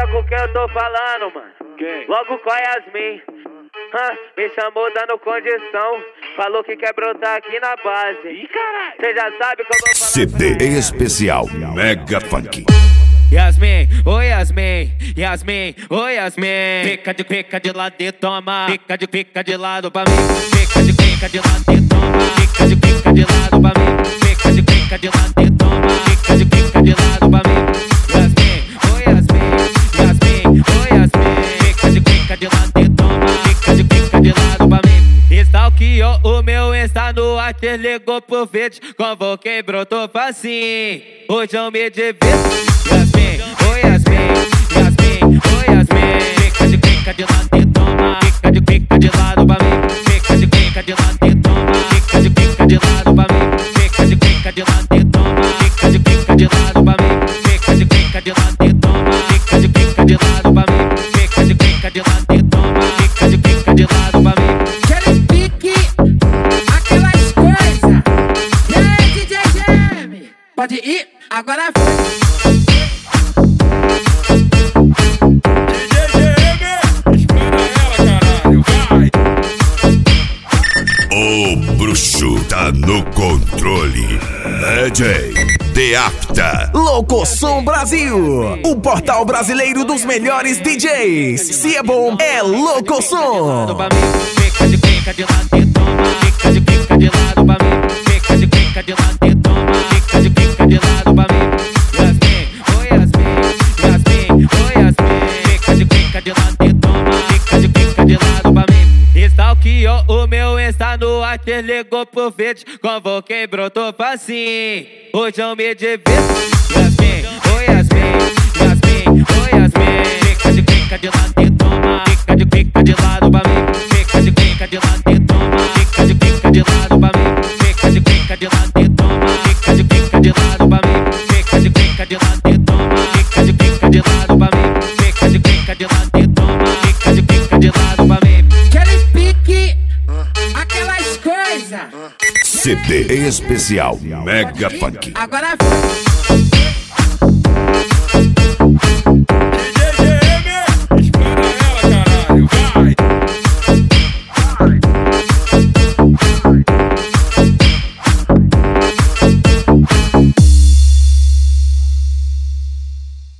Sabe com quem eu tô falando, mano? Quem? Logo com a Yasmin. Me chamou dando condição. Falou que quer brotar aqui na base. Ih, caralho! Cê já sabe como eu falo. CD especial Mega Funk. Yasmin, oi Yasmin, Yasmin, oi Yasmin. Fica de lado e toma. Fica de lado pra mim. Fica de lado e toma. Fica de lado pra mim. Fica de lado e toma. Fica de lado pra mim. Yasmin, oi Yasmin, Yasmin, oi Yasmin. Fica de lado e toma. Fica de lado pra mim. Stalkeou o meu Insta no WhatsApp, ligou pro vídeo, convoquei, brotou facinho. Hoje eu me divirto. Yasmin, oi Yasmin, Yasmin, oi Yasmin. Fica de lado e toma. Fica de lado pra mim. Fica de lado e toma. Fica de lado pra mim. Fica de lado e toma. Fica de lado pra mim. Fica de lado e toma. Fica de lado pra mim. Fica de lado e toma. Fica de lado pra mim. Aquele pique, aquelas coisas. E aí, DJ Gem? Pode ir, agora foi. O bruxo tá no controle. DJ Deapta. Locosom Brasil, o portal brasileiro dos melhores DJs. Se é bom, é Locosom. Fica de lado e toma. Fica de lado pra mim. Fica de lado e toma. Fica de lado pra mim. Yasmin, oi Yasmin, Yasmin, oi Yasmin. Fica de lado e toma. Fica de lado pra mim. Stalkeou o meu Insta no WhatsApp, ligou pro vídeo, convoquei, brotou facinho. Hoje eu me divirto. Yasmin, oi Yasmin, Yasmin, oi Yasmin. Fica de lado e toma. Fica de lado pra mim. Fica de lado e toma. Fica de lado pra mim. Fica de lado e toma. Fica de lado pra mim. Fica de lado e toma. Fica de lado pra mim. Fica de lado e toma. Fica de lado pra mim. Aquele pique, aquelas coisas. CD especial Mega Funk. Agora foi.